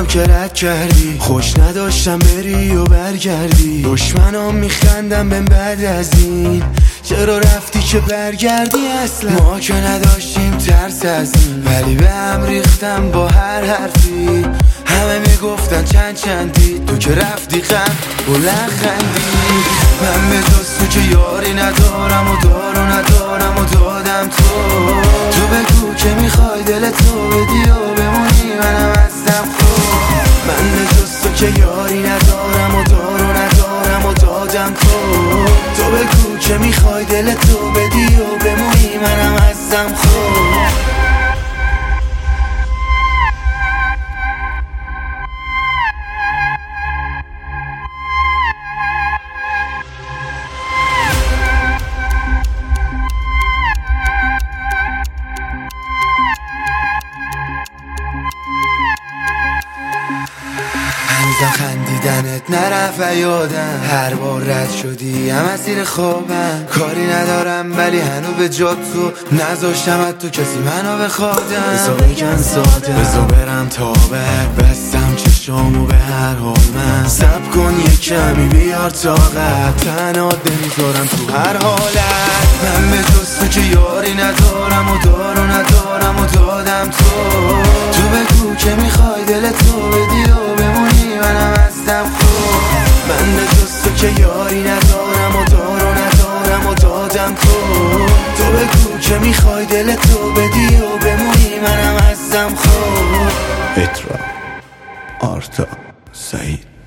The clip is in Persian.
که رد کردی، خوش نداشتم بری و برگردی. دشمنام میخندم بهم بعد از این، چرا رفتی که برگردی اصلا؟ ما که نداشتیم ترس از این، ولی به هم ریختم با هر حرفی. همه میگفتن چندی، تو که رفتی غم بلند خندی. من به جز تو که یاری ندارم و دارو ندارم و دادم تو بگو که میخوای دل تو بدی و بمونی منم هستم خوب. من به جز تو که یاری ندارم و دارو ندارم و دادم تو بگو که میخوای دل تو بدی و بمونی منم هستم خوب. هنوزم خندیدنت نرفت یادم، هر بار رد شدی هم اسیر خوابم. کاری ندارم ولی هنو به جات تو نذاشتم از تو کسی منو بخوادم. بزا بگن ساده بزا برم تا بستم چشامو به هر حال. من صبر کن یه کمی بیار طاقت، تنات نمیذارم تو هر حالت. من به جز تو که یاری ندارم و دارو ندارم و دادم تو بگو که میخوای دل تو بدی و بمونی منم هستم خوب. من به جز تو که یاری ندارم و دارو ندارم و دادم تو بگو که میخوای دل تو بدی و بمونی منم هستم خوب. اترا آرتا سعید